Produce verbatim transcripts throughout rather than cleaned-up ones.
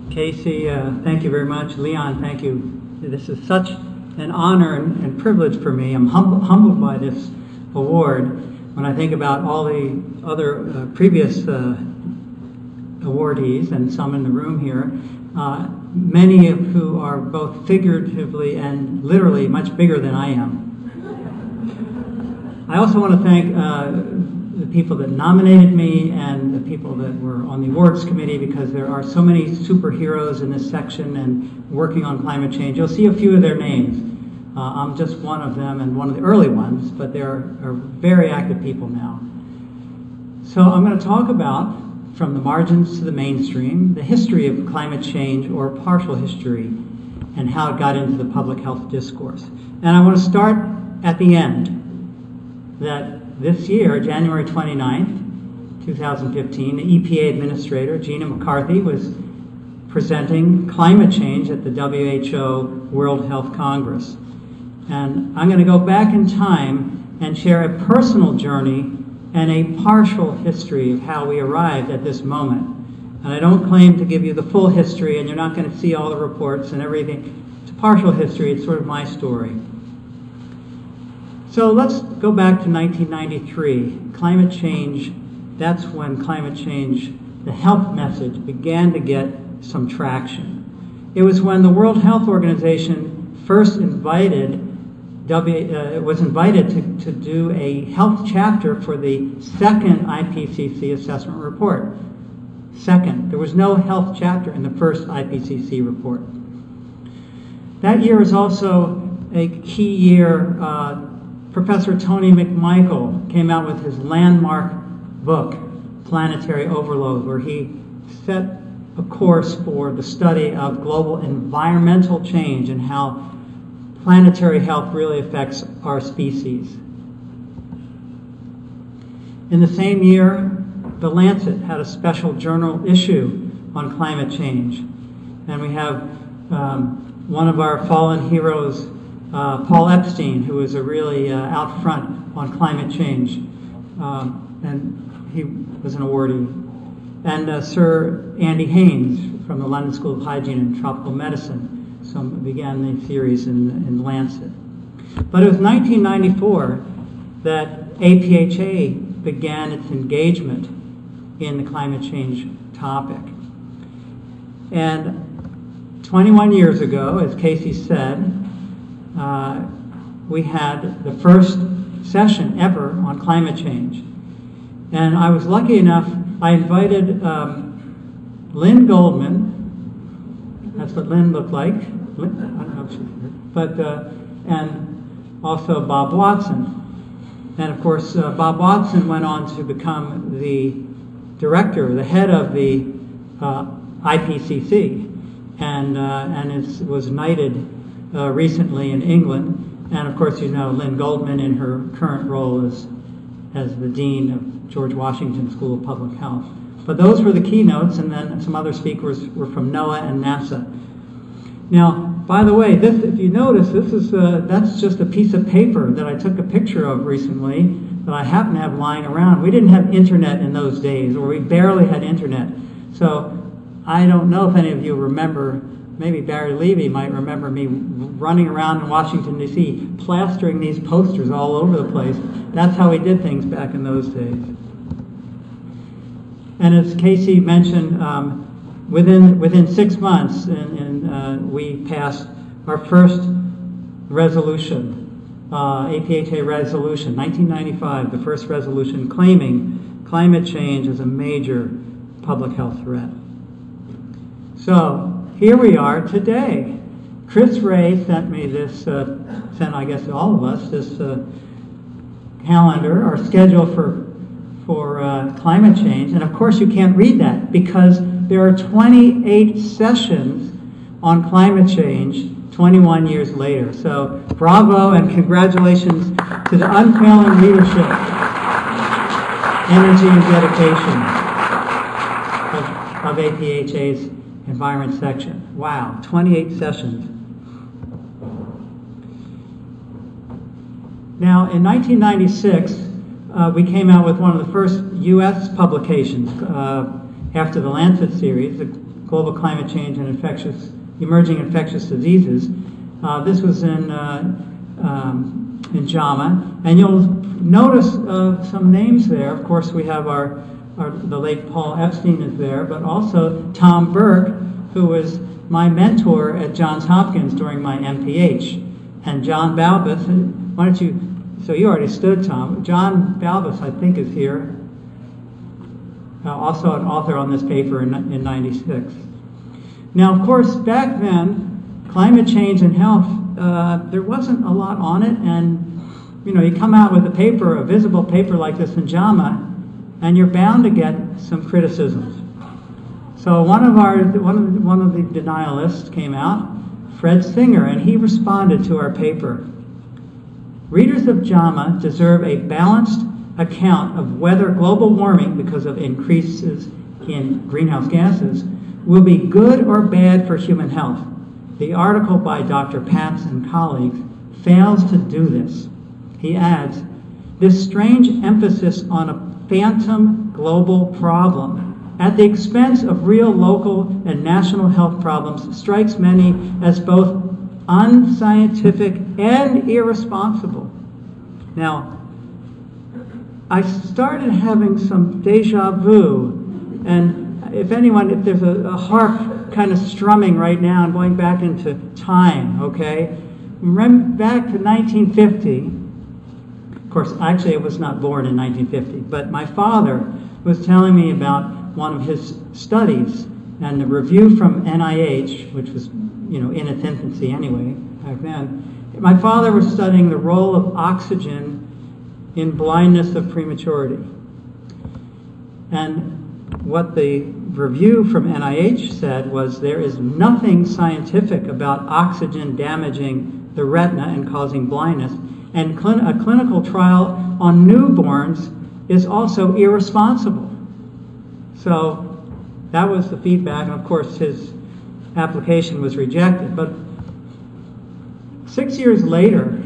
Casey, uh, thank you very much. Leon, thank you. This is such an honor and, and privilege for me. I'm hum- humbled by this award. When I think about all the other uh, previous uh, awardees and some in the room here, uh, many of who are both figuratively and literally much bigger than I am. I also want to thank uh, the people that nominated me and the people that were on the awards committee, because there are so many superheroes in this section and working on climate change. You'll see a few of their names. Uh, I'm just one of them and one of the early ones, but there are very active people now. So I'm going to talk about, from the margins to the mainstream, the history of climate change, or partial history, and how it got into the public health discourse. And I want to start at the end, that this year, January twenty-ninth, twenty fifteen, the E P A Administrator, Gina McCarthy, was presenting climate change at the W H O World Health Congress. And I'm going to go back in time and share a personal journey and a partial history of how we arrived at this moment. And I don't claim to give you the full history, and you're not going to see all the reports and everything. It's a partial history. It's sort of my story. So let's go back to nineteen ninety-three. Climate change, that's when climate change, the health message, began to get some traction. It was when the World Health Organization first invited, W, uh, was invited to, to do a health chapter for the second I P C C assessment report. Second, there was no health chapter in the first I P C C report. That year is also a key year. Uh, Professor Tony McMichael came out with his landmark book, Planetary Overload, where he set a course for the study of global environmental change and how planetary health really affects our species. In the same year, The Lancet had a special journal issue on climate change. And we have um, one of our fallen heroes, Uh, Paul Epstein, who was a really uh, out front on climate change, um, and he was an awardee. And uh, Sir Andy Haynes from the London School of Hygiene and Tropical Medicine some began the series in, in Lancet. But it was nineteen ninety-four that A P H A began its engagement in the climate change topic. And twenty-one years ago, as Casey said, Uh, we had the first session ever on climate change. And I was lucky enough, I invited um, Lynn Goldman, that's what Lynn looked like, Lynn, I don't know if she did, but, uh, and also Bob Watson. And of course, uh, Bob Watson went on to become the director, the head of the uh, I P C C, and, uh, and is, was knighted Uh, recently in England. And of course, you know Lynn Goldman in her current role as, as the Dean of George Washington School of Public Health. But those were the keynotes, and then some other speakers were from NOAA and NASA. Now, by the way, this, if you notice, this is uh, that's just a piece of paper that I took a picture of recently that I happen to have lying around. We didn't have internet in those days, or we barely had internet. So I don't know if any of you remember. Maybe Barry Levy might remember me running around in Washington, D C, plastering these posters all over the place. That's how we did things back in those days. And as Casey mentioned, um, within within six months, and, and uh, we passed our first resolution, uh, A P H A resolution, nineteen ninety-five, the first resolution claiming climate change as a major public health threat. So, here we are today. Chris Ray sent me this, uh, sent I guess to all of us, this uh, calendar, our schedule for, for uh, climate change. And of course you can't read that because there are twenty-eight sessions on climate change twenty-one years later. So bravo and congratulations to the unfailing leadership, energy and dedication of, of A P H A's Environment section. Wow, twenty-eight sessions. Now, in nineteen ninety-six, uh, we came out with one of the first U S publications uh, after the Lancet series, the Global Climate Change and Infectious, Emerging Infectious Diseases. Uh, this was in, uh, um, in JAMA, and you'll notice uh, some names there. Of course, we have our, our, the late Paul Epstein is there, but also Tom Burke, who was my mentor at Johns Hopkins during my M P H, and John Balbus. Why don't you, so you already stood, Tom. John Balbus, I think, is here. Uh, also an author on this paper in, in ninety-six. Now, of course, back then, climate change and health, uh, there wasn't a lot on it, and, you know, you come out with a paper, a visible paper like this in JAMA, and you're bound to get some criticisms. So one of our, one of the, one of the denialists came out, Fred Singer, and he responded to our paper. Readers of JAMA deserve a balanced account of whether global warming, because of increases in greenhouse gases, will be good or bad for human health. The article by Doctor Patz and colleagues fails to do this. He adds, this strange emphasis on a phantom global problem at the expense of real local and national health problems strikes many as both unscientific and irresponsible. Now, I started having some deja vu, and if anyone, if there's a, a harp kind of strumming right now and going back into time, okay? Remember back to nineteen fifty. Of course, actually I was not born in nineteen fifty, but my father was telling me about one of his studies, and the review from N I H, which was, you know, in its infancy anyway, back then. My father was studying the role of oxygen in blindness of prematurity. And what the review from N I H said was there is nothing scientific about oxygen damaging the retina and causing blindness, and cl- a clinical trial on newborns is also irresponsible. So that was the feedback, and of course his application was rejected. But six years later,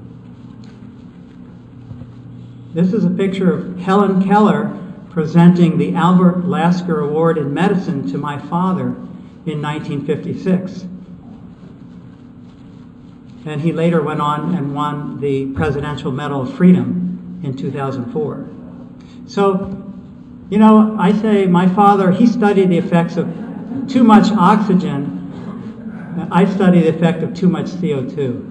this is a picture of Helen Keller presenting the Albert Lasker Award in Medicine to my father in nineteen fifty-six. And he later went on and won the Presidential Medal of Freedom in two thousand four. So, you know, I say my father, he studied the effects of too much oxygen. I study the effect of too much C O two.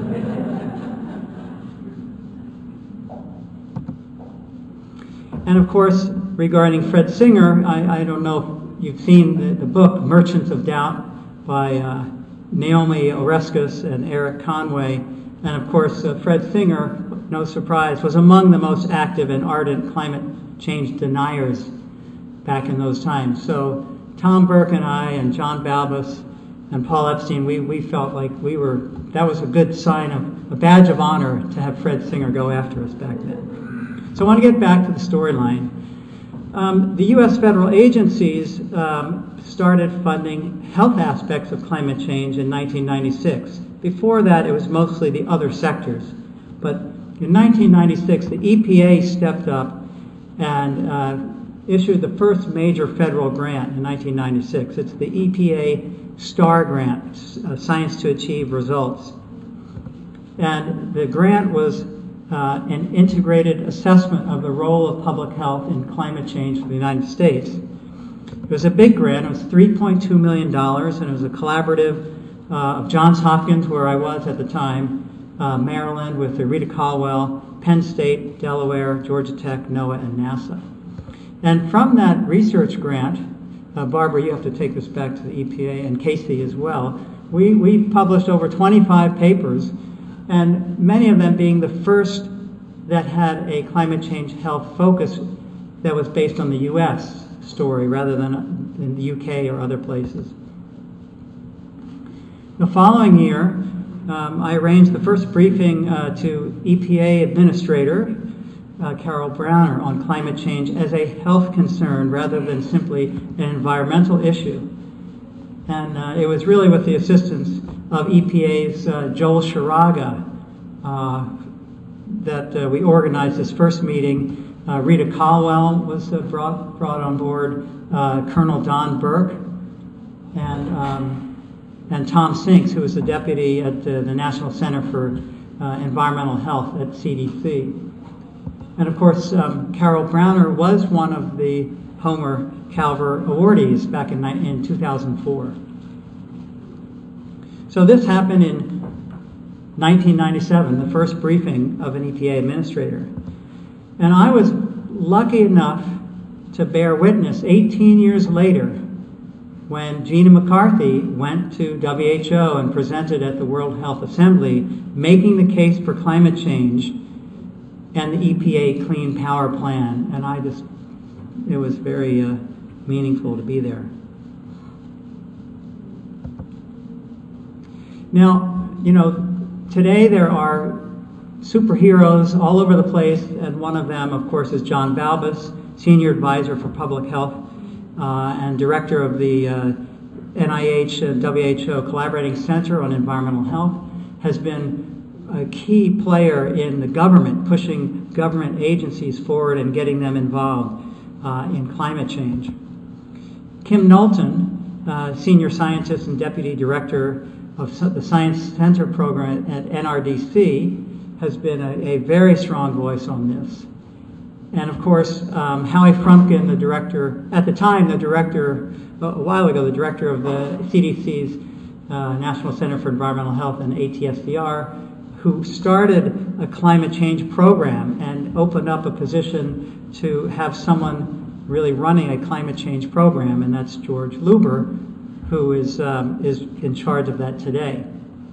And of course, regarding Fred Singer, I, I don't know if you've seen the, the book Merchants of Doubt by uh, Naomi Oreskes and Eric Conway. And of course, uh, Fred Singer, no surprise, was among the most active and ardent climate change deniers back in those times. So Tom Burke and I and John Balbus and Paul Epstein, we, we felt like we were, that was a good sign of, a badge of honor to have Fred Singer go after us back then. So I want to get back to the storyline. Um, the U S federal agencies um, started funding health aspects of climate change in nineteen ninety-six. Before that, it was mostly the other sectors. But in nineteen ninety-six, the E P A stepped up and uh, issued the first major federal grant in nineteen ninety-six. It's the E P A STAR grant, uh, Science to Achieve Results. And the grant was Uh, an integrated assessment of the role of public health in climate change for the United States. It was a big grant. It was three point two million dollars, and it was a collaborative uh, of Johns Hopkins, where I was at the time, uh, Maryland with Rita Caldwell, Penn State, Delaware, Georgia Tech, NOAA, and NASA. And from that research grant, uh, Barbara, you have to take this back to the E P A, and Casey as well, we, we published over twenty-five papers, and many of them being the first that had a climate change health focus that was based on the U S story rather than in the U K or other places. The following year, um, I arranged the first briefing uh, to E P A Administrator uh, Carol Browner on climate change as a health concern rather than simply an environmental issue. And uh, it was really with the assistance of E P A's uh, Joel Sharaga uh, that uh, we organized this first meeting. Uh, Rita Caldwell was uh, brought, brought on board, uh, Colonel Don Burke, and um, and Tom Sinks, who was the deputy at uh, the National Center for uh, Environmental Health at C D C. And of course, um, Carol Browner was one of the Homer Calver awardees back in, in two thousand four. So this happened in nineteen ninety-seven, the first briefing of an E P A administrator. And I was lucky enough to bear witness eighteen years later when Gina McCarthy went to W H O and presented at the World Health Assembly, making the case for climate change and the E P A Clean Power Plan. And I just, it was very uh, meaningful to be there. Now, you know, today there are superheroes all over the place, and one of them, of course, is John Balbus, Senior Advisor for Public Health uh, and Director of the uh, N I H and W H O Collaborating Center on Environmental Health, has been a key player in the government, pushing government agencies forward and getting them involved uh, in climate change. Kim Knowlton, uh, Senior Scientist and Deputy Director of the Science Center Program at N R D C, has been a, a very strong voice on this. And of course, um, Howie Frumkin, the director, at the time, the director, a while ago, the director of the C D C's uh, National Center for Environmental Health and A T S D R, who started a climate change program and opened up a position to have someone really running a climate change program, and that's George Luber, who is, um, is in charge of that today.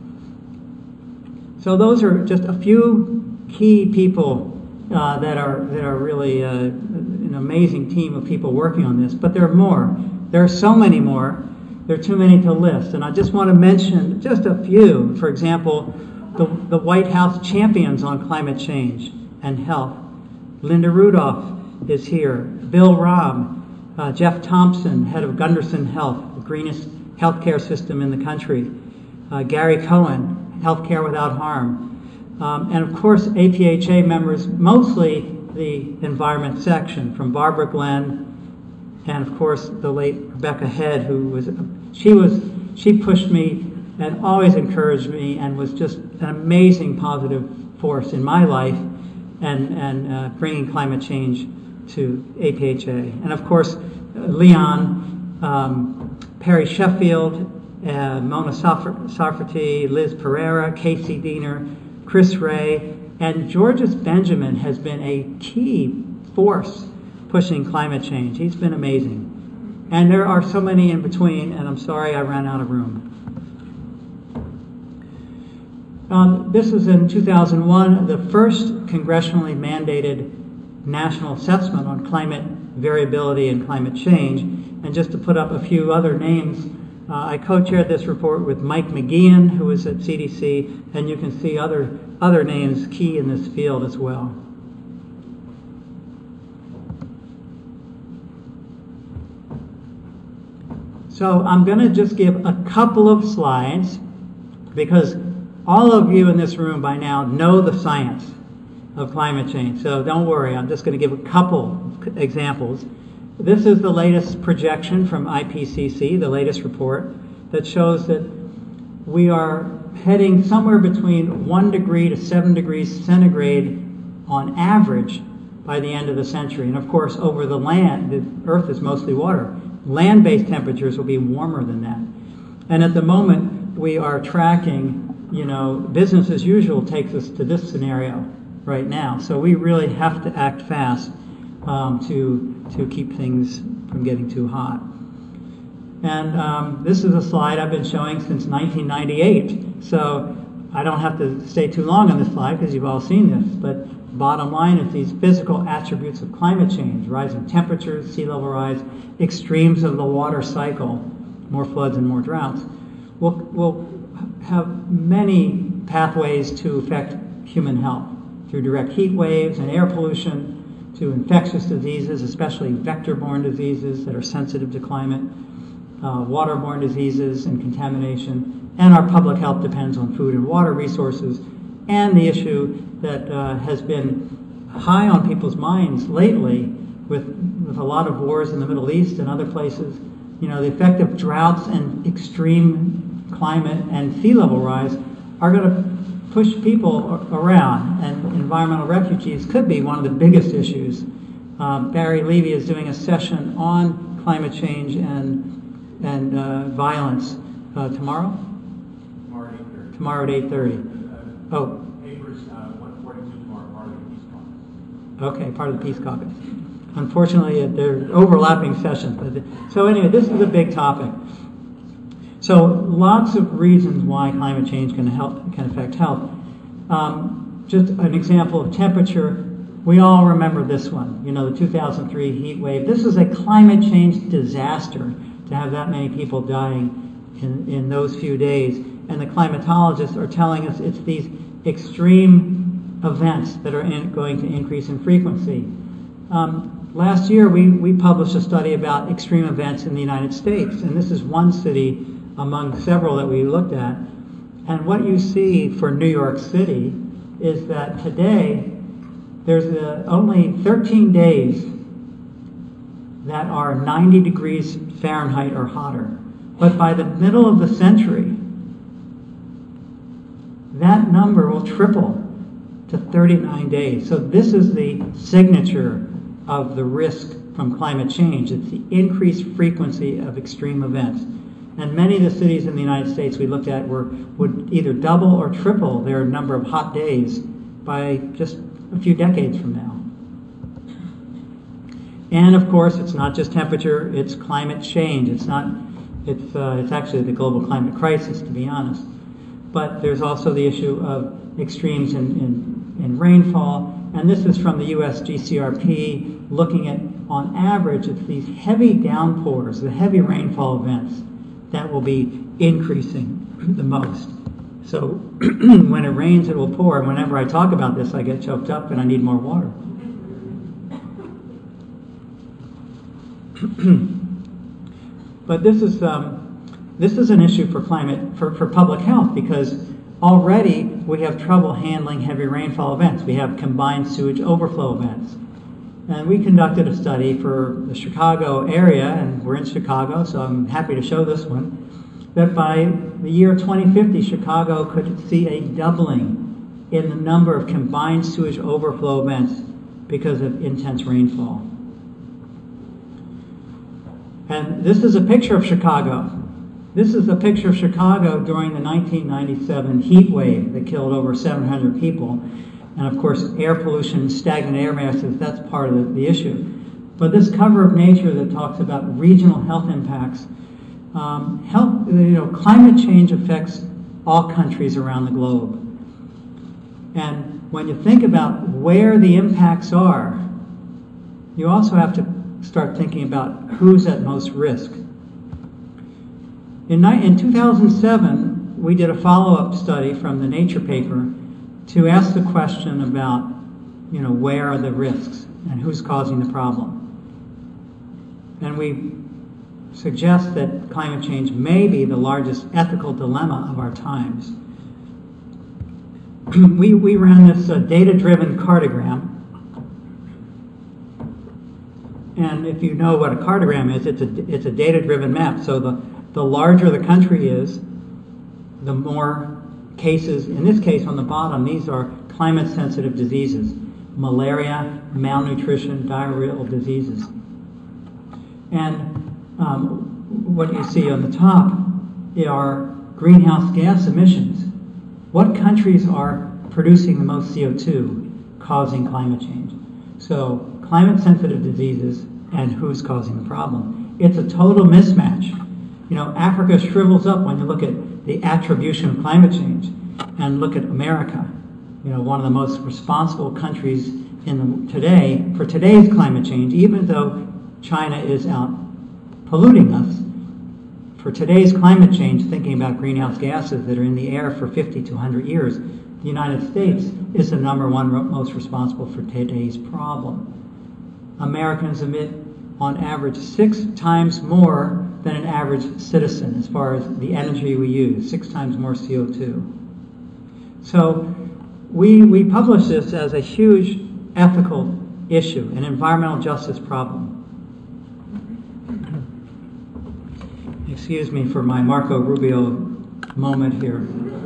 So those are just a few key people uh, that are that are really uh, an amazing team of people working on this. But there are more. There are so many more. There are too many to list. And I just want to mention just a few. For example, the, the White House champions on climate change and health. Linda Rudolph is here. Bill Robb, uh, Jeff Thompson, head of Gunderson Health, the greenest healthcare system in the country. Uh, Gary Cohen, Healthcare Without Harm. Um, and of course, A P H A members, mostly the environment section, from Barbara Glenn, and of course the late Rebecca Head, who was, she was, she pushed me and always encouraged me and was just an amazing positive force in my life and, and uh, bringing climate change to A P H A. And of course, Leon, um, Perry Sheffield, uh, Mona Sarfati, Liz Pereira, Casey Diener, Chris Ray, and Georges Benjamin has been a key force pushing climate change. He's been amazing. And there are so many in between, and I'm sorry I ran out of room. Um, this was in two thousand one, the first congressionally mandated national assessment on climate variability and climate change. And just to put up a few other names, uh, I co-chaired this report with Mike McGeehan, who is at C D C, and you can see other, other names key in this field as well. So I'm going to just give a couple of slides, because all of you in this room by now know the science of climate change. So don't worry, I'm just going to give a couple examples. This is the latest projection from I P C C, the latest report, that shows that we are heading somewhere between one degree to seven degrees centigrade on average by the end of the century. And of course, over the land, the Earth is mostly water. Land-based temperatures will be warmer than that. And at the moment, we are tracking, you know, business as usual takes us to this scenario right now. So we really have to act fast um, to, to keep things from getting too hot. And um, this is a slide I've been showing since nineteen ninety-eight. So I don't have to stay too long on this slide because you've all seen this. But bottom line is these physical attributes of climate change: rising temperatures, sea level rise, extremes of the water cycle, more floods and more droughts, will, will have many pathways to affect human health through direct heat waves and air pollution, to infectious diseases, especially vector-borne diseases that are sensitive to climate, uh, waterborne diseases and contamination, and our public health depends on food and water resources, and the issue that uh, has been high on people's minds lately with, with a lot of wars in the Middle East and other places, you know, the effect of droughts and extreme climate and sea level rise are going to push people around, and environmental refugees could be one of the biggest issues. Um, Barry Levy is doing a session on climate change and and uh, violence uh, tomorrow. Tomorrow at eight thirty. Tomorrow at eight thirty. Uh, oh. Papers uh, one forty-two tomorrow, part of the Peace Caucus. Okay, part of the Peace Caucus. Unfortunately, they're overlapping sessions. But so anyway, this is a big topic. So lots of reasons why climate change can help can affect health. Um, just an example of temperature. We all remember this one. You know, the two thousand three heat wave. This is a climate change disaster to have that many people dying in, in those few days. And the climatologists are telling us it's these extreme events that are in, going to increase in frequency. Um, last year, we, we published a study about extreme events in the United States. And this is one city among several that we looked at. And what you see for New York City is that today there's a, only thirteen days that are ninety degrees Fahrenheit or hotter. But by the middle of the century, that number will triple to thirty-nine days. So this is the signature of the risk from climate change. It's the increased frequency of extreme events. And many of the cities in the United States we looked at were would either double or triple their number of hot days by just a few decades from now. And of course, it's not just temperature; it's climate change. It's not. It's uh, it's actually the global climate crisis, to be honest. But there's also the issue of extremes in, in, in rainfall. And this is from the U S G C R P, looking at, on average, it's these heavy downpours, the heavy rainfall events, that will be increasing the most. So when it rains, it will pour. And whenever I talk about this, I get choked up and I need more water. But this is um, this is an issue for climate, for, for public health, because already we have trouble handling heavy rainfall events. We have combined sewage overflow events. And we conducted a study for the Chicago area, and we're in Chicago, so I'm happy to show this one, that by the year twenty fifty, Chicago could see a doubling in the number of combined sewage overflow events because of intense rainfall. And this is a picture of Chicago. This is a picture of Chicago during the nineteen ninety-seven heat wave that killed over seven hundred people. And of course, air pollution, stagnant air masses, that's part of the, the issue. But this cover of Nature that talks about regional health impacts, um, health, you know, climate change affects all countries around the globe. And when you think about where the impacts are, you also have to start thinking about who's at most risk. In, in two thousand seven, we did a follow-up study from the Nature paper to ask the question about, you know, where are the risks and who's causing the problem. And we suggest that climate change may be the largest ethical dilemma of our times. we, we ran this uh, data-driven cartogram. And if you know what a cartogram is, it's a, it's a data-driven map. So the, the larger the country is, the more cases, in this case on the bottom, these are climate-sensitive diseases, malaria, malnutrition, diarrheal diseases. And um, what you see on the top are greenhouse gas emissions. What countries are producing the most C O two causing climate change? So climate-sensitive diseases and who's causing the problem. It's a total mismatch. You know, Africa shrivels up when you look at the attribution of climate change, and look at America, you know, one of the most responsible countries in the, today for today's climate change, even though China is out polluting us. For today's climate change, thinking about greenhouse gases that are in the air for fifty to one hundred years, the United States is the number one most responsible for today's problem. Americans emit, on average, six times more than an average citizen as far as the energy we use, six times more C O two. So we, we publish this as a huge ethical issue, an environmental justice problem. excuse me for my Marco Rubio moment here.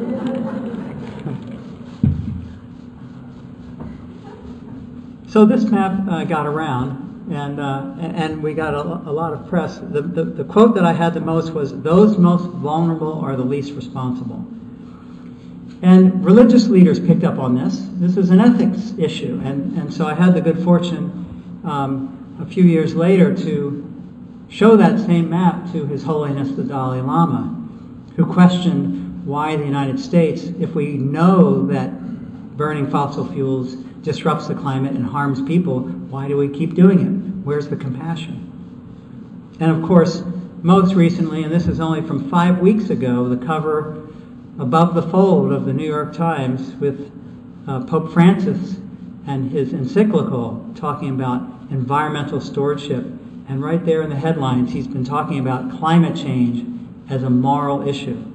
So this map uh, got around, and uh, and we got a, a lot of press. The, the, the quote that I had the most was, "Those most vulnerable are the least responsible." And religious leaders picked up on this. This is an ethics issue, and, and so I had the good fortune um, a few years later to show that same map to His Holiness the Dalai Lama, who questioned why the United States, if we know that burning fossil fuels disrupts the climate and harms people, why do we keep doing it? Where's the compassion? And of course, most recently, and this is only from five weeks ago, the cover above the fold of the New York Times with uh, Pope Francis and his encyclical talking about environmental stewardship. And right there in the headlines, he's been talking about climate change as a moral issue.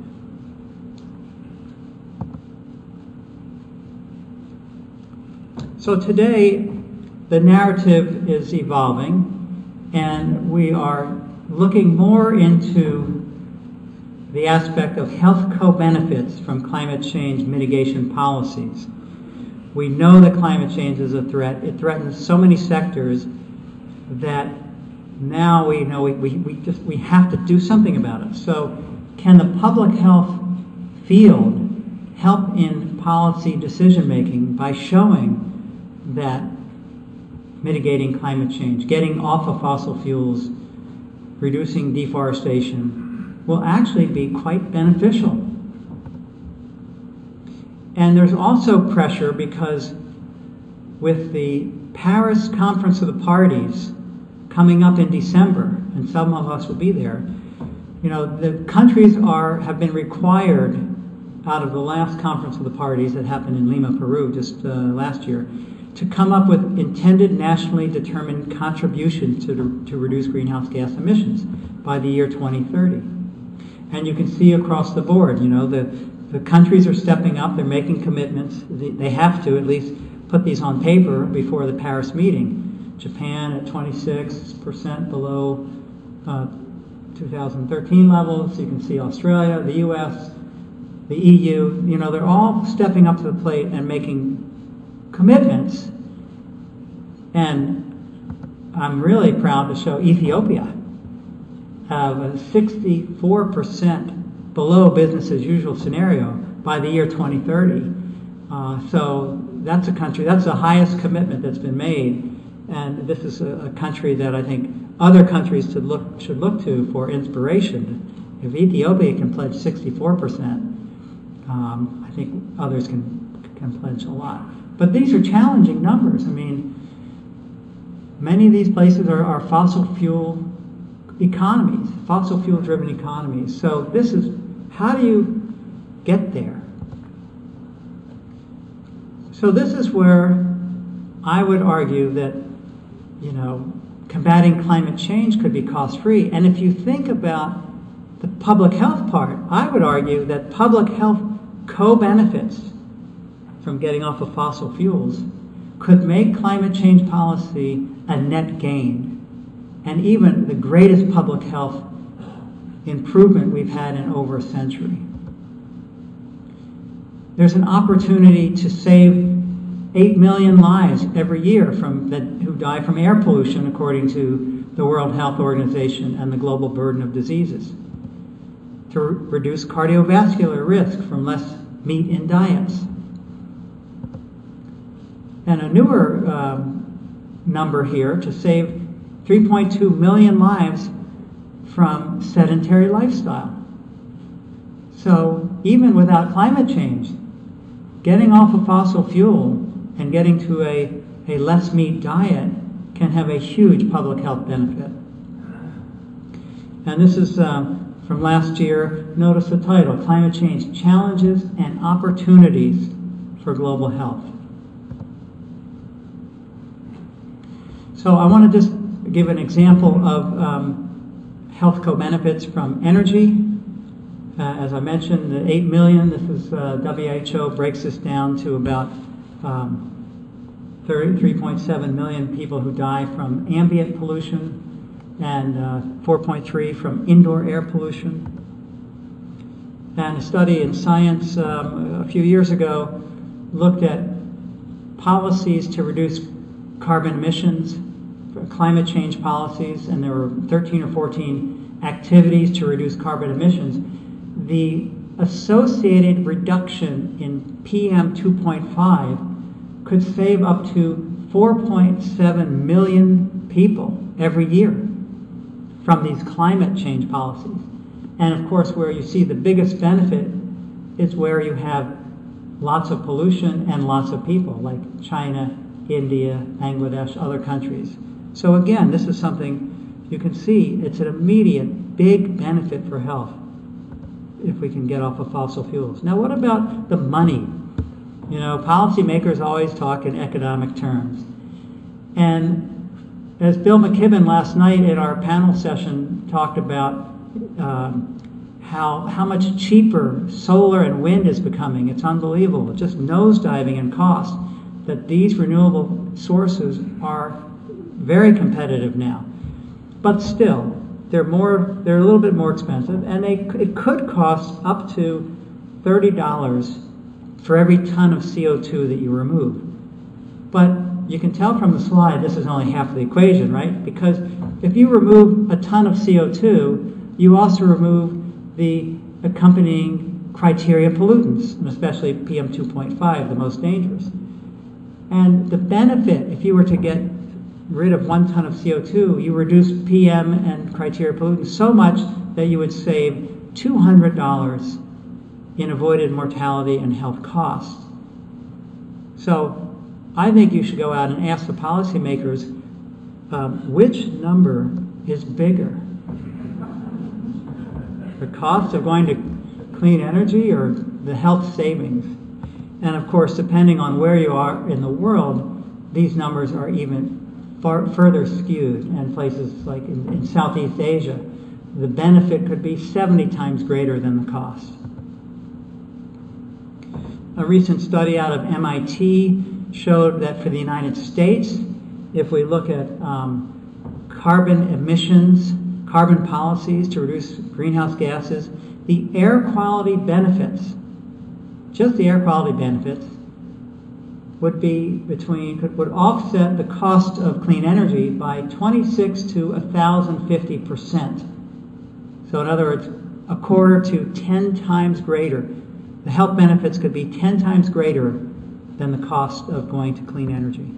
So today, the narrative is evolving, and we are looking more into the aspect of health co-benefits from climate change mitigation policies. We know that climate change is a threat. It threatens so many sectors that now we know we, we, we just we have to do something about it. So can the public health field help in policy decision making by showing that mitigating climate change, getting off of fossil fuels, reducing deforestation will actually be quite beneficial? And there's also pressure because with the Paris Conference of the Parties coming up in December, and some of us will be there, you know, the countries are have been required out of the last Conference of the Parties that happened in Lima, Peru, just uh, last year, to come up with intended nationally determined contributions to, to reduce greenhouse gas emissions by the year twenty thirty. And you can see across the board, you know, the, the countries are stepping up, they're making commitments. They, they have to at least put these on paper before the Paris meeting. Japan at twenty-six percent below uh, two thousand thirteen levels. You can see Australia, the U S, the E U, you know, they're all stepping up to the plate and making commitments. And I'm really proud to show Ethiopia have a sixty-four percent below business as usual scenario by the year twenty thirty. Uh, so that's a country, that's the highest commitment that's been made. And this is a, a country that I think other countries should look, should look to for inspiration. If Ethiopia can pledge sixty-four percent, um, I think others can, can pledge a lot. But these are challenging numbers. I mean, many of these places are, are fossil fuel economies, fossil fuel driven economies. So this is, how do you get there? So this is where I would argue that, you know, combating climate change could be cost free. And if you think about the public health part, I would argue that public health co-benefits from getting off of fossil fuels could make climate change policy a net gain, and even the greatest public health improvement we've had in over a century. There's an opportunity to save eight million lives every year from that who die from air pollution, according to the World Health Organization and the global burden of diseases. To re- reduce cardiovascular risk from less meat in diets. And a newer um, number here, to save three point two million lives from sedentary lifestyle. So even without climate change, getting off of fossil fuel and getting to a, a less meat diet can have a huge public health benefit. And this is um, from last year. Notice the title, Climate Change Challenges and Opportunities for Global Health. So I want to just give an example of um, health co-benefits from energy. Uh, as I mentioned, the eight million, this is uh, W H O breaks this down to about um, thirty-three point seven million people who die from ambient pollution, and uh, four point three from indoor air pollution. And a study in Science um, a few years ago looked at policies to reduce carbon emissions, climate change policies, and there were thirteen or fourteen activities to reduce carbon emissions. The associated reduction in P M two point five could save up to four point seven million people every year from these climate change policies. And of course, where you see the biggest benefit is where you have lots of pollution and lots of people, like China, India, Bangladesh, other countries. So again, this is something you can see, it's an immediate big benefit for health if we can get off of fossil fuels. Now, what about the money? You know, policymakers always talk in economic terms. And as Bill McKibben last night at our panel session talked about um, how, how much cheaper solar and wind is becoming, it's unbelievable. It's just nosediving in cost, that these renewable sources are very competitive now. But still, they're more, they're a little bit more expensive, and they, it could cost up to thirty dollars for every ton of C O two that you remove. But you can tell from the slide, this is only half the equation, right? Because if you remove a ton of C O two, you also remove the accompanying criteria pollutants, and especially P M two point five, the most dangerous. And the benefit, if you were to get rid of one ton of C O two, you reduce P M and criteria pollutants so much that you would save two hundred dollars in avoided mortality and health costs. So I think you should go out and ask the policymakers um, which number is bigger, the cost of going to clean energy or the health savings. And of course, depending on where you are in the world, these numbers are even far further skewed. And places like in, in Southeast Asia, the benefit could be seventy times greater than the cost. A recent study out of M I T showed that for the United States, if we look at um, carbon emissions, carbon policies to reduce greenhouse gases, the air quality benefits, just the air quality benefits, would be between, would offset the cost of clean energy by twenty-six to one thousand fifty percent. So in other words, a quarter to ten times greater. The health benefits could be ten times greater than the cost of going to clean energy.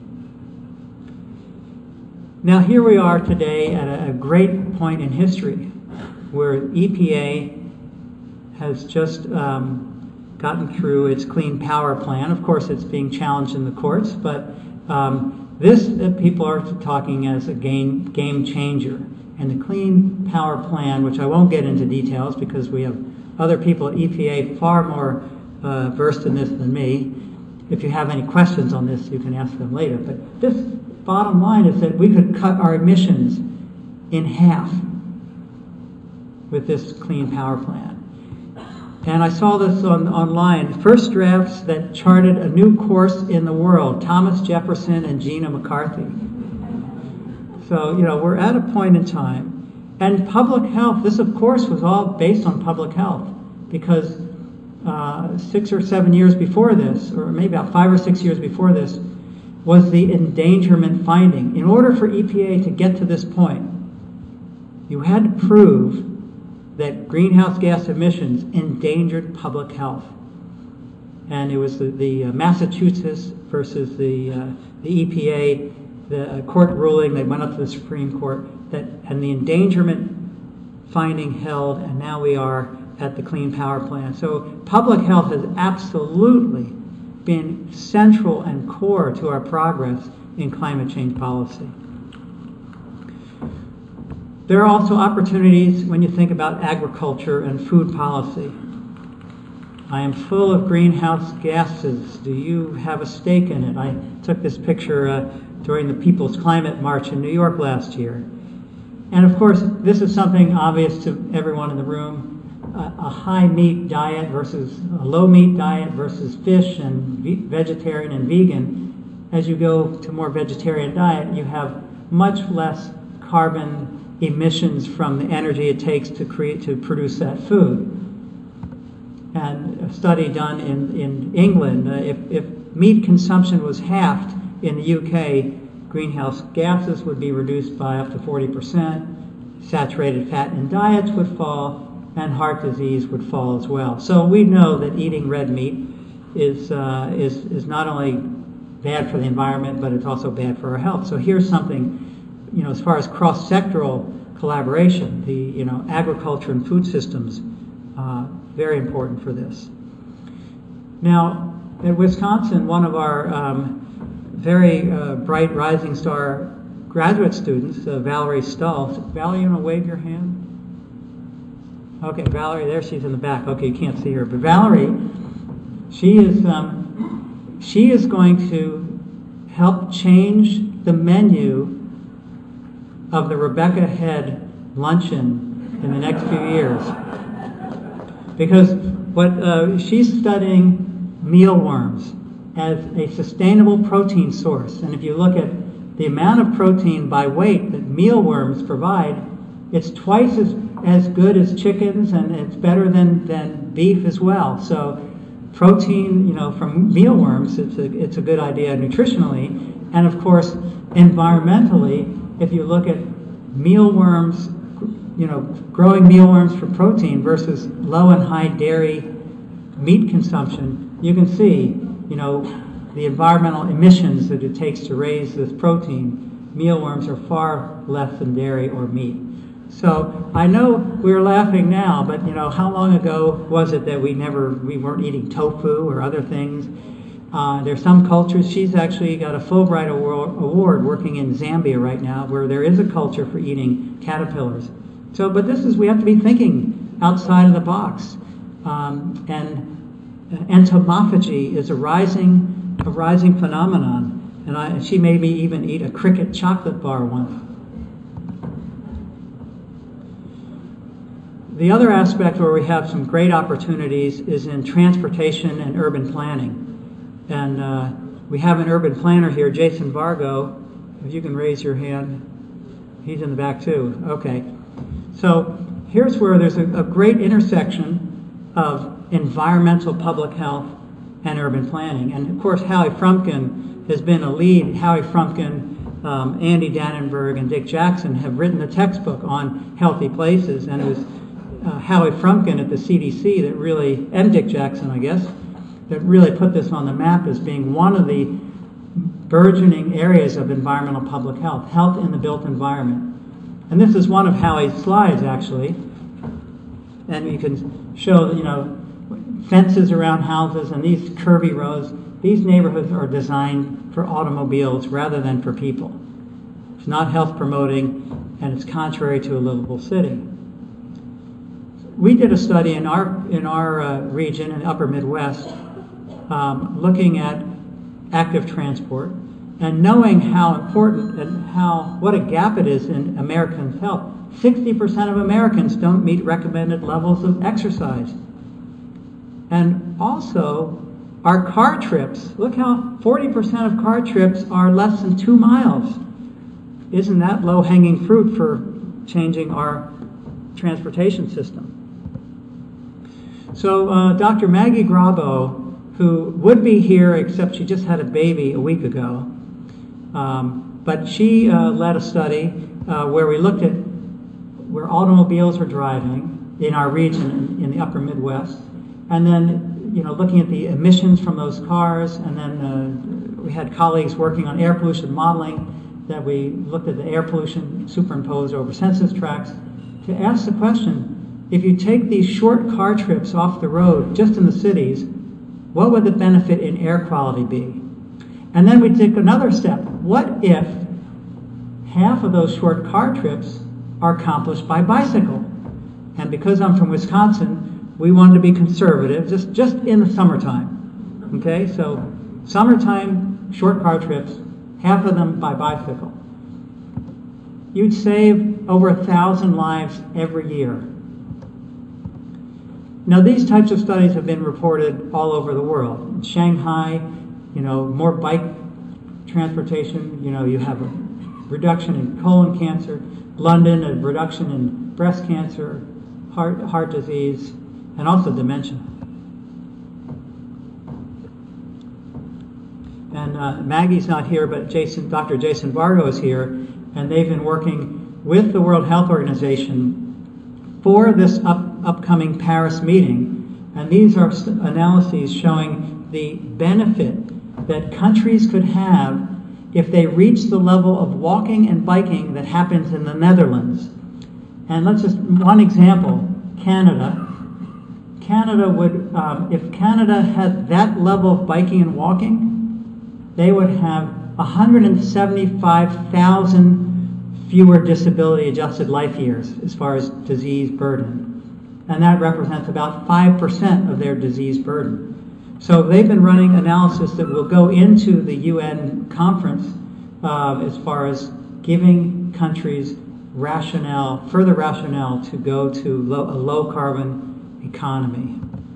Now here we are today at a great point in history where E P A has just um, gotten through its Clean Power Plan. Of course, it's being challenged in the courts, but um, this uh, people are talking as a game, game changer. And the Clean Power Plan, which I won't get into details because we have other people at E P A far more uh, versed in this than me. If you have any questions on this, you can ask them later. But this bottom line is that we could cut our emissions in half with this Clean Power Plan. And I saw this on, online. First drafts that charted a new course in the world, Thomas Jefferson and Gina McCarthy. So, you know, we're at a point in time. And public health, this of course was all based on public health, because uh, six or seven years before this, or maybe about five or six years before this, was the endangerment finding. In order for E P A to get to this point, you had to prove that greenhouse gas emissions endangered public health. And it was the, the uh, Massachusetts versus the, uh, the E P A, the uh, court ruling. They went up to the Supreme Court, that, and the endangerment finding held, and now we are at the Clean Power Plan. So public health has absolutely been central and core to our progress in climate change policy. There are also opportunities when you think about agriculture and food policy. I am full of greenhouse gases. Do you have a stake in it? I took this picture uh, during the People's Climate March in New York last year. And of course, this is something obvious to everyone in the room. A, a high meat diet versus a low meat diet versus fish and ve- vegetarian and vegan. As you go to more vegetarian diet, you have much less carbon emissions from the energy it takes to create to produce that food. And a study done in, in England, uh, if, if meat consumption was halved in the U K, greenhouse gases would be reduced by up to forty percent, saturated fat in diets would fall, and heart disease would fall as well. So we know that eating red meat is, uh, is, is not only bad for the environment, but it's also bad for our health. So here's something, you know, as far as cross-sectoral collaboration, the, you know, agriculture and food systems, uh, very important for this. Now, in Wisconsin, one of our um, very uh, bright rising star graduate students, uh, Valerie Stull. Valerie, you want to wave your hand? Okay, Valerie, there she's in the back. Okay, you can't see her, but Valerie, she is um, she is going to help change the menu of the Rebecca Head luncheon in the next few years. Because what uh, she's studying mealworms as a sustainable protein source. And if you look at the amount of protein by weight that mealworms provide, it's twice as, as good as chickens, and it's better than, than beef as well. So protein, you know, from mealworms, it's a, it's a good idea nutritionally. And of course, environmentally, if you look at mealworms, you know, growing mealworms for protein versus low and high dairy meat consumption, you can see, you know, the environmental emissions that it takes to raise this protein. Mealworms are far less than dairy or meat. So I know we're laughing now, but you know, how long ago was it that we never, we weren't eating tofu or other things? Uh, there's some cultures. She's actually got a Fulbright award working in Zambia right now, where there is a culture for eating caterpillars. So, but this is, we have to be thinking outside of the box. Um, and entomophagy is a rising, a rising phenomenon. And I, she made me even eat a cricket chocolate bar once. The other aspect where we have some great opportunities is in transportation and urban planning. And uh, we have an urban planner here, Jason Vargo. If you can raise your hand. He's in the back too. Okay. So here's where there's a, a great intersection of environmental public health and urban planning. And of course, Howie Frumkin has been a lead. Howie Frumkin, um, Andy Dannenberg, and Dick Jackson have written a textbook on healthy places. And it was uh, Howie Frumkin at the C D C that really, and Dick Jackson, I guess, that really put this on the map as being one of the burgeoning areas of environmental public health, health in the built environment. And this is one of Howie's slides, actually. And you can show, you know, fences around houses and these curvy roads. These neighborhoods are designed for automobiles rather than for people. It's not health promoting, and it's contrary to a livable city. We did a study in our in our uh, region in the Upper Midwest, um, looking at active transport and knowing how important and how what a gap it is in Americans' health. sixty percent of Americans don't meet recommended levels of exercise. And also, our car trips, look how forty percent of car trips are less than two miles. Isn't that low-hanging fruit for changing our transportation system? So uh, Doctor Maggie Grabo, who would be here except she just had a baby a week ago, um, but she uh, led a study uh, where we looked at where automobiles were driving in our region in, in the Upper Midwest, and then, you know, looking at the emissions from those cars, and then uh, we had colleagues working on air pollution modeling that we looked at the air pollution superimposed over census tracts to ask the question, if you take these short car trips off the road just in the cities, what would the benefit in air quality be? And then we took another step. What if half of those short car trips are accomplished by bicycle? And because I'm from Wisconsin, we wanted to be conservative, just, just in the summertime. Okay, so summertime short car trips, half of them by bicycle. You'd save over a thousand lives every year. Now, these types of studies have been reported all over the world. In Shanghai, you know, more bike transportation, you know, you have a reduction in colon cancer. London, a reduction in breast cancer, heart, heart disease, and also dementia. And uh, Maggie's not here, but Jason, Doctor Jason Vargo is here, and they've been working with the World Health Organization for this up, upcoming Paris meeting. And these are st- analyses showing the benefit that countries could have if they reach the level of walking and biking that happens in the Netherlands. And let's just, one example, Canada. Canada would, um, if Canada had that level of biking and walking, they would have one hundred seventy-five thousand fewer disability-adjusted life years as far as disease burden. And that represents about five percent of their disease burden. So they've been running analysis that will go into the U N conference uh, as far as giving countries rationale, further rationale to go to low, a low-carbon economy.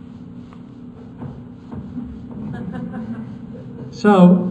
So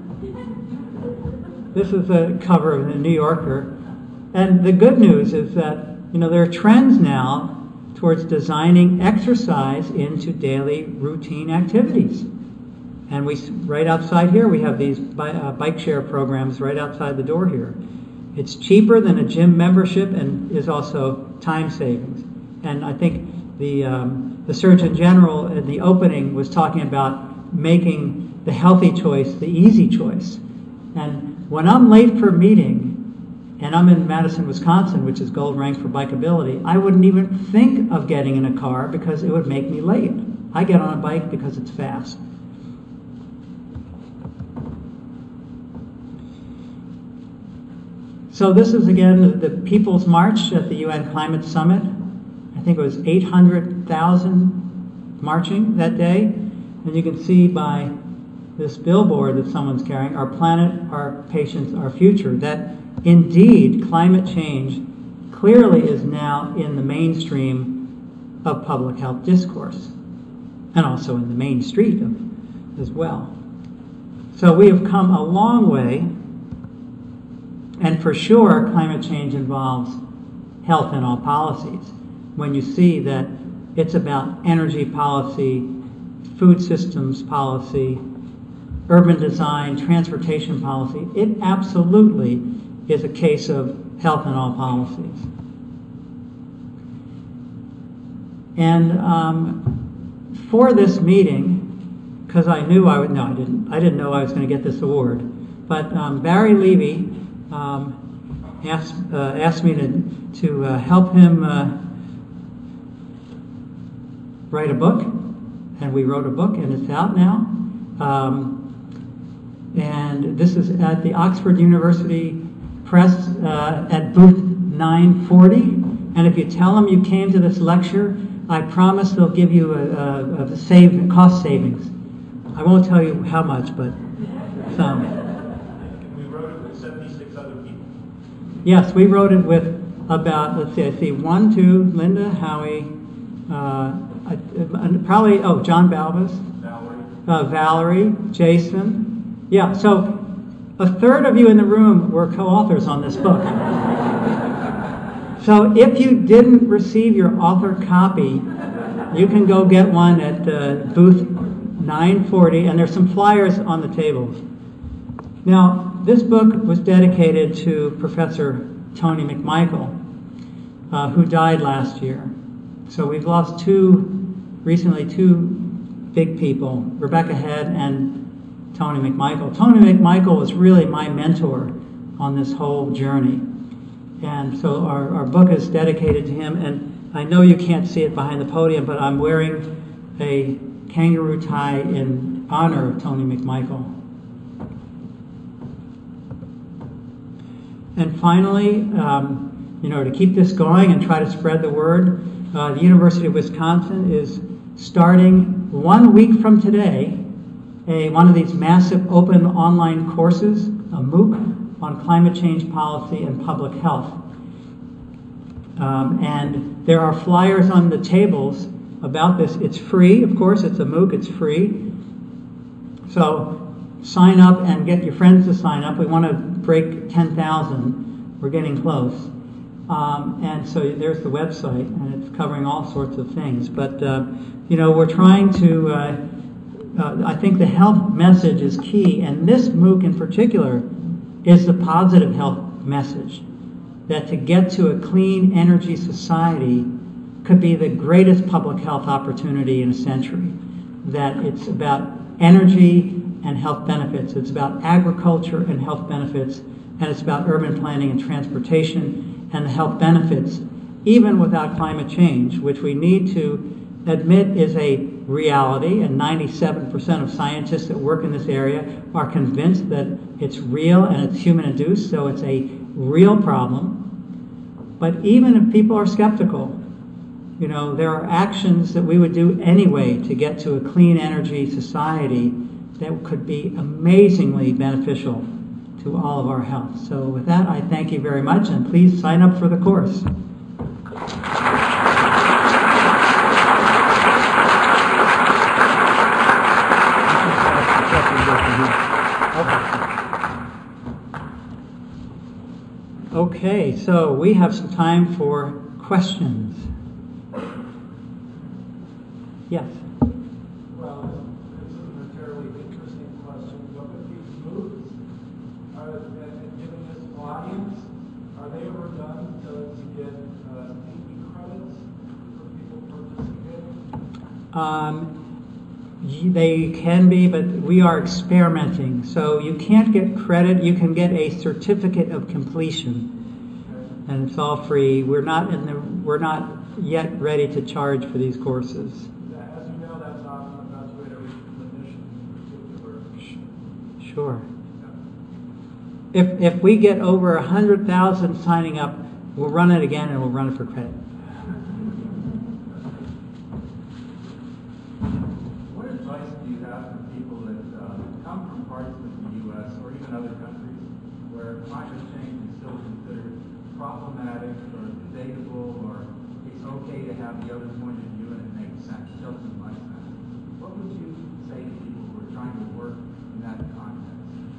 this is a cover of the New Yorker. And the good news is that, you know, there are trends now towards designing exercise into daily routine activities. And we, right outside here, we have these bi- uh, bike share programs right outside the door here. It's cheaper than a gym membership and is also time savings. And I think the um, the Surgeon General in the opening was talking about making the healthy choice the easy choice. And when I'm late for a meeting, and I'm in Madison, Wisconsin, which is gold ranked for bikeability, I wouldn't even think of getting in a car because it would make me late. I get on a bike because it's fast. So this is, again, the People's March at the U N Climate Summit. I think it was eight hundred thousand marching that day. And you can see by this billboard that someone's carrying, our planet, our patients, our future, that indeed climate change clearly is now in the mainstream of public health discourse, and also in the main street of, as well. So we have come a long way, and for sure climate change involves health in all policies. When you see that it's about energy policy, food systems policy, urban design, transportation policy, it absolutely is a case of health in all policies. And um, for this meeting, because I knew I would, no, I didn't, I didn't know I was going to get this award, but um, Barry Levy um, asked, uh, asked me to, to uh, help him uh, write a book, and we wrote a book, and it's out now. Um, and this is at the Oxford University Press uh, at booth nine forty. And if you tell them you came to this lecture, I promise they'll give you a, a, a save, cost savings. I won't tell you how much, but some. And we wrote it with seventy-six other people. Yes, we wrote it with about, let's see, I see one, two, Linda, Howie, uh, uh, probably, oh, John Balbus, Valerie. uh, Valerie, Jason. Yeah, so a third of you in the room were co-authors on this book. So if you didn't receive your author copy, you can go get one at uh, booth nine forty, and there's some flyers on the tables. Now, this book was dedicated to Professor Tony McMichael, uh, who died last year. So we've lost two, recently two big people, Rebecca Head and Tony McMichael. Tony McMichael was really my mentor on this whole journey. And so our, our book is dedicated to him. And I know you can't see it behind the podium, but I'm wearing a kangaroo tie in honor of Tony McMichael. And finally, um, you know, to keep this going and try to spread the word, uh, the University of Wisconsin is starting one week from today a one of these massive open online courses, a MOOC, on climate change policy and public health. Um, and there are flyers on the tables about this. It's free, of course, it's a MOOC, it's free. So sign up and get your friends to sign up. We want to break ten thousand. We're getting close. Um, and so there's the website, and it's covering all sorts of things. But, uh, you know, we're trying to, uh, uh, I think the health message is key, and this MOOC in particular is the positive health message, that to get to a clean energy society could be the greatest public health opportunity in a century, that it's about energy and health benefits, it's about agriculture and health benefits, and it's about urban planning and transportation and the health benefits, even without climate change, which we need to admit is a reality, and ninety-seven percent of scientists that work in this area are convinced that it's real and it's human-induced, so it's a real problem. But even if people are skeptical, you know, there are actions that we would do anyway to get to a clean energy society that could be amazingly beneficial to all of our health. So with that, I thank you very much, and please sign up for the course. Okay, so we have some time for questions. Yes? Well, this isn't a terribly interesting question, but with these MOOCs, are, and given this audience, are they ever done to, to get uh, P E credits for people participating? Um, they can be, but we are experimenting. So you can't get credit. You can get a certificate of completion, okay, and it's all free. We're not in the. We're not yet ready to charge for these courses. As you know, that's often the best way to reach clinicians in particular. Sure. If if we get over a hundred thousand signing up, we'll run it again and we'll run it for credit. What advice do you have for people that uh, come from parts of the U S or even other countries where climate change is still considered problematic or debatable, or it's okay to have the other point of view and it makes sense, it doesn't make sense? What would you say to people who are trying to work in that context?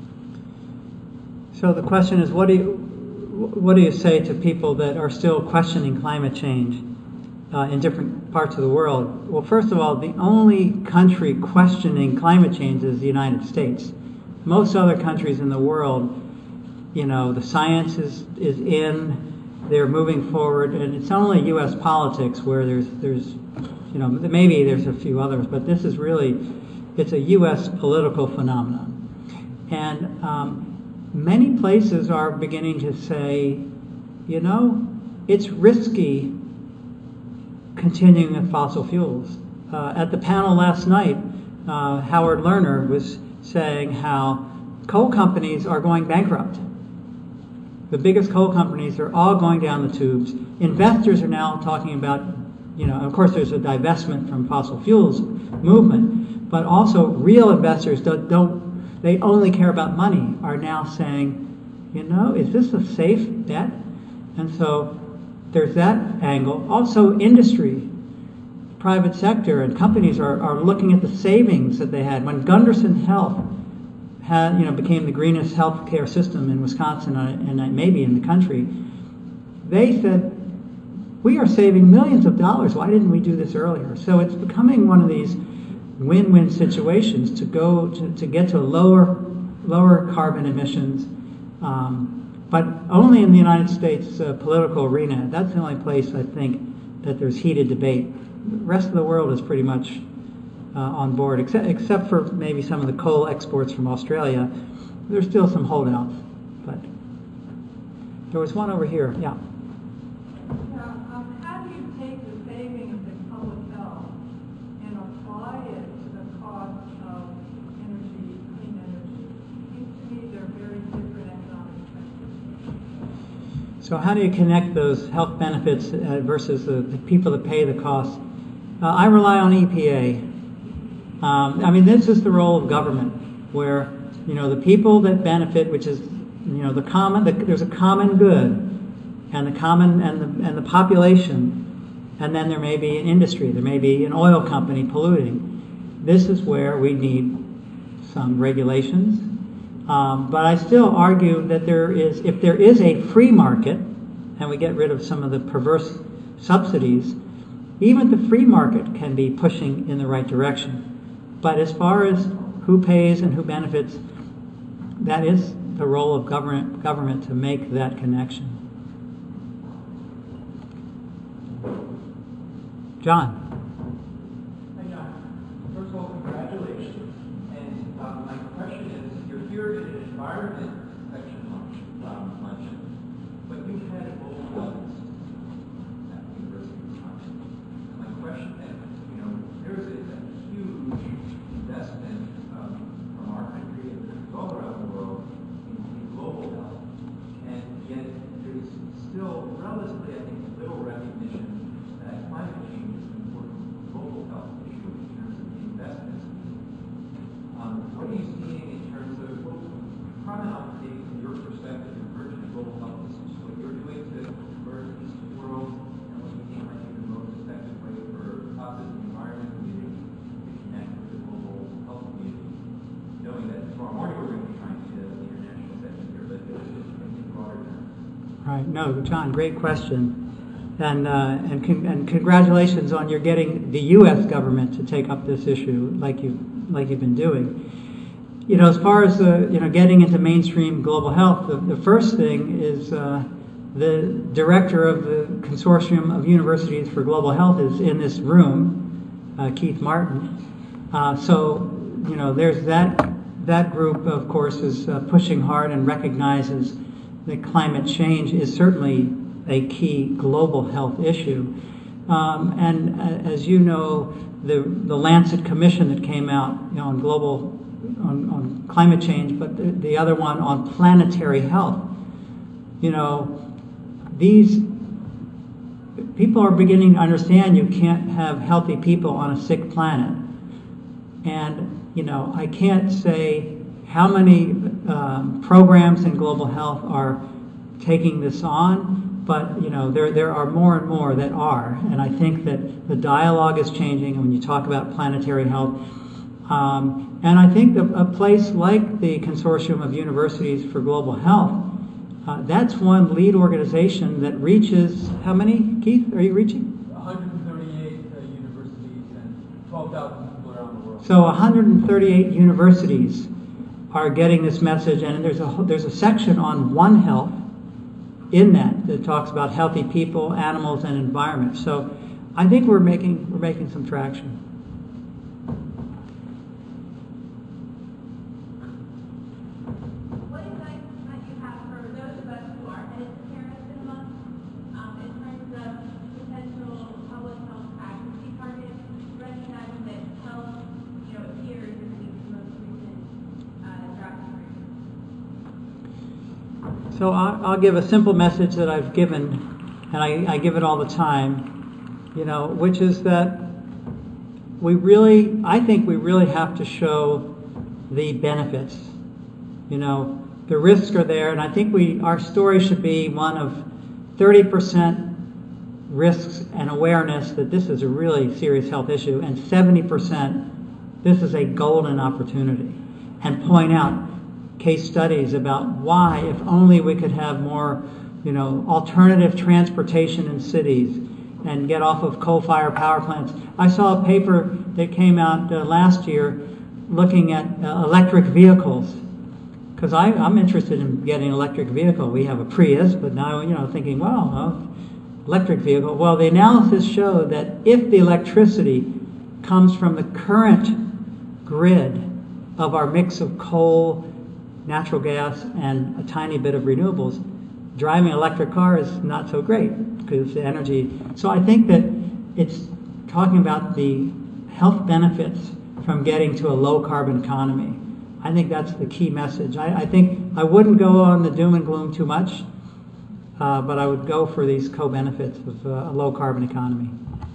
So the question is, what do you what do you say to people that are still questioning climate change uh, in different parts of the world? Well, first of all, the only country questioning climate change is the United States. Most other countries in the world, you know, the science is, is in, they're moving forward, and it's only U S politics where there's, there's, you know, maybe there's a few others, but this is really, it's a U S political phenomenon. And um, many places are beginning to say, you know, it's risky continuing with fossil fuels. Uh, at the panel last night, uh, Howard Lerner was saying how coal companies are going bankrupt. The biggest coal companies are all going down the tubes. Investors are now talking about, you know, of course there's a divestment from fossil fuels movement, but also real investors don't, don't they only care about money, are now saying, you know, is this a safe bet? And so there's that angle. Also industry, private sector and companies are, are looking at the savings that they had. When Gunderson Health had, you know, became the greenest healthcare system in Wisconsin and maybe in the country, they said, we are saving millions of dollars. Why didn't we do this earlier? So it's becoming one of these win-win situations to go to, to get to lower lower carbon emissions, um, but only in the United States uh, political arena. That's the only place I think that there's heated debate. The rest of the world is pretty much uh, on board, except except for maybe some of the coal exports from Australia. There's still some holdouts, but there was one over here. Yeah. So how do you connect those health benefits uh, versus the, the people that pay the costs? Uh, I rely on E P A. Um, I mean, this is the role of government, where, you know, the people that benefit, which is, you know, the common, the, there's a common good, and the common and the and the population, and then there may be an industry, there may be an oil company polluting. This is where we need some regulations. Um, but I still argue that there is, if there is a free market, and we get rid of some of the perverse subsidies, even the free market can be pushing in the right direction. But as far as who pays and who benefits, that is the role of government, government to make that connection. John. Hi, John. First of all, congratulations. And um, my question is, you're here at an environment protection lunch, um, luncheon, but you've had a global wellness at the University of Wisconsin. And my question is, you know, there's a, a huge investment um, from our country and all around the world in, in global health, and yet there's still relatively, I think, little recognition that climate change is an important global health issue in terms of the investments. Um, what are you seeing in terms of, well, comment on maybe from your perspective, emerging global health issues, what you're doing to converge the Eastern world, and what you think might be the most effective way for us as the environment community to connect with the global health community, knowing that tomorrow morning we're going to be trying to get the international session here, but this is in broader terms. Right. No, John, great question. And, uh, and, con- and congratulations on your getting the U S government to take up this issue like, you, like you've been doing. You know, as far as the, you know, getting into mainstream global health, the, the first thing is uh, the director of the Consortium of Universities for Global Health is in this room, uh, Keith Martin. Uh, so, you know, there's that, that group, of course, is uh, pushing hard and recognizes that climate change is certainly a key global health issue. Um, and uh, as you know, the, the Lancet Commission that came out, you know, on global, on, on climate change, but the, the other one on planetary health, you know, these people are beginning to understand you can't have healthy people on a sick planet. And, you know, I can't say how many um, programs in global health are taking this on, but you know there there are more and more that are, and I think that the dialogue is changing when you talk about planetary health. Um, and I think a, a place like the Consortium of Universities for Global Health, uh, that's one lead organization that reaches how many? Keith, are you reaching? one hundred thirty-eight uh, universities and twelve thousand people around the world. So one hundred thirty-eight universities are getting this message, and there's a there's a section on One Health in that that talks about healthy people, animals, and environment. So I think we're making we're making some traction. What advice might you have for those of us who are headed to Paris in a month, um, in terms of potential public health advocacy targets, recognizing that health, you know, appears in the most recent uh, draft agreement? So I'll, I'll give a simple message that I've given, and I, I give it all the time, you know, which is that we really, I think we really have to show the benefits. You know, the risks are there, and I think we our story should be one of thirty percent risks and awareness that this is a really serious health issue, and seventy percent this is a golden opportunity, and point out case studies about why, if only we could have more, you know, alternative transportation in cities and get off of coal-fired power plants. I saw a paper that came out uh, last year looking at uh, electric vehicles, because I'm interested in getting an electric vehicle. We have a Prius, but now, you know, thinking, well, well, electric vehicle. Well, the analysis showed that if the electricity comes from the current grid of our mix of coal, natural gas, and a tiny bit of renewables, driving an electric car is not so great because the energy. So I think that it's talking about the health benefits from getting to a low carbon economy. I think that's the key message. I, I think I wouldn't go on the doom and gloom too much, uh, but I would go for these co-benefits of uh, a low carbon economy.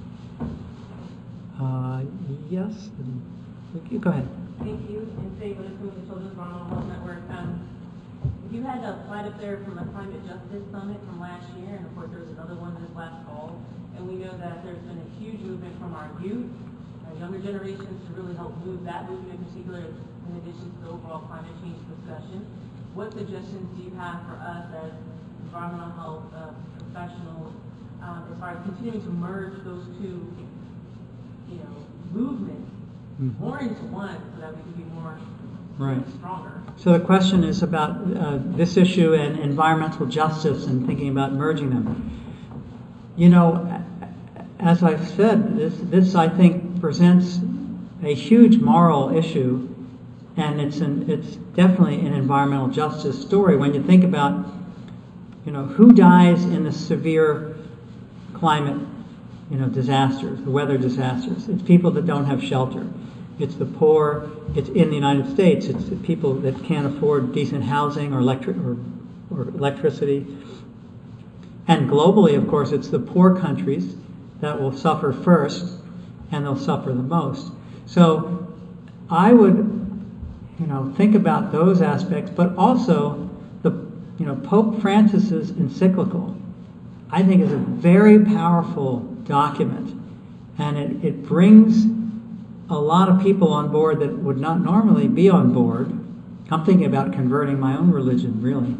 Uh, yes? You go ahead. Thank you, and Faye Willis from the Children's Environmental Health Network. Um, you had a slide up there from the Climate Justice Summit from last year, and of course there was another one this last fall. And we know that there's been a huge movement from our youth, our younger generations, to really help move that movement in particular, in addition to the overall climate change discussion. What suggestions do you have for us as environmental health uh, professionals, um, as far as continuing to merge those two, you know, movements Mhm. more into one so that we can be more Right. stronger. So the question is about uh, this issue and environmental justice and thinking about merging them. You know, as I've said, this, this I think presents a huge moral issue, and it's an, it's definitely an environmental justice story. When you think about, you know, who dies in the severe climate, you know, disasters, the weather disasters. It's people that don't have shelter. It's the poor. It's in the United States. It's the people that can't afford decent housing or electric or, or electricity. And globally, of course, it's the poor countries that will suffer first, and they'll suffer the most. So, I would, you know, think about those aspects, but also the, you know, Pope Francis's encyclical, I think, is a very powerful document, and it, it brings a lot of people on board that would not normally be on board. I'm thinking about converting my own religion, really.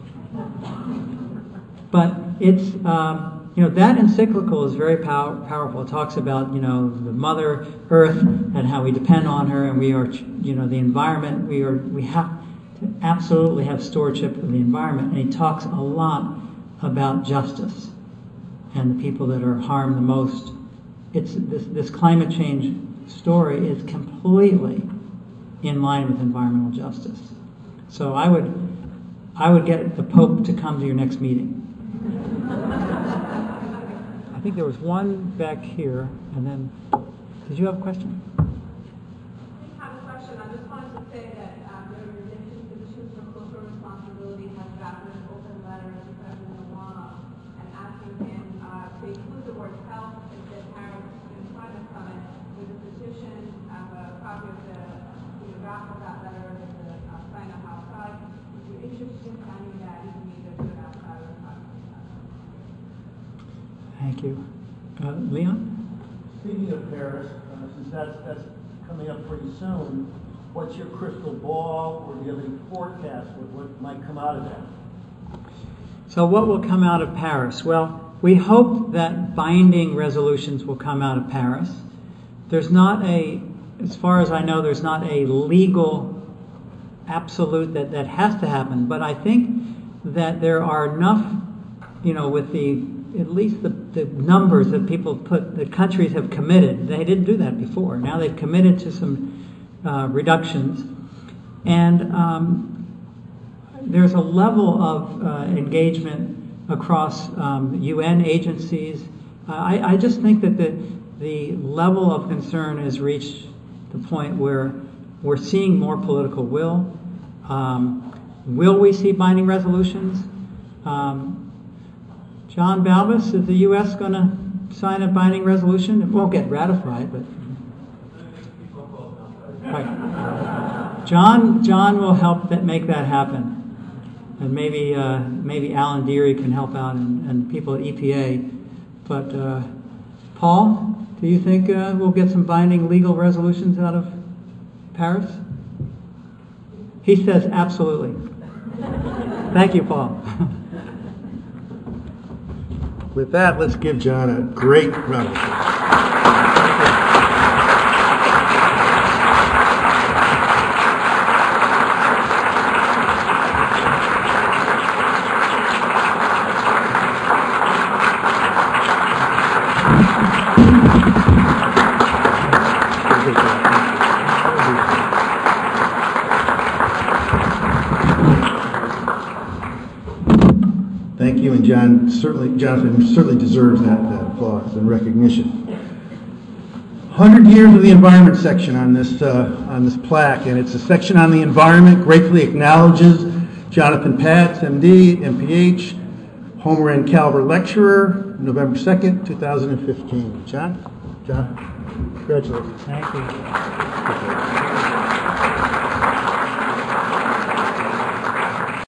But it's, um, you know, that encyclical is very pow- powerful. It talks about, you know, the Mother Earth and how we depend on her, and we are, you know, the environment. We are, we have to absolutely have stewardship of the environment. And he talks a lot about justice and the people that are harmed the most. It's this, this climate change story is completely in line with environmental justice. So I would, I would get the Pope to come to your next meeting. I think there was one back here, and then, did you have a question? I have a question. I just wanted to say that um, the Organization Physicians for Social Responsibility has gotten an open letter to President Obama and asking him uh, to include the word health at the Paris Climate Summit with a petition. I have a copy of the, the draft of that letter and the uh, sign up outside. If you're interested in signing that, you can meet us outside of the conference. Thank you. Uh, Leon? Speaking of Paris, uh, since that's, that's coming up pretty soon, what's your crystal ball, or do you have any forecast with what might come out of that? So what will come out of Paris? Well, we hope that binding resolutions will come out of Paris. There's not a, as far as I know, there's not a legal absolute that, that has to happen, but I think that there are enough, you know, with the at least the, the numbers that people put, that countries have committed. They didn't do that before. Now they've committed to some uh, reductions. And um, there's a level of uh, engagement across um, U N agencies. Uh, I, I just think that the, the level of concern has reached the point where we're seeing more political will. Um, will we see binding resolutions? Um, John Balbus, is the U S going to sign a binding resolution? It won't get ratified, but right. John, John will help that make that happen, and maybe uh, maybe Alan Deary can help out, and, and people at E P A. But uh, Paul, do you think uh, we'll get some binding legal resolutions out of Paris? He says absolutely. Thank you, Paul. With that, let's give John a great round of applause. Thank you, and John certainly, Jonathan certainly deserves that, that applause and recognition. one hundred years of the environment section on this uh, on this plaque, and it's a section on the environment. Gratefully acknowledges Jonathan Patz, M D, M P H, Homer N. Calver Lecturer, November second, two thousand fifteen. John, John, congratulations. Thank you.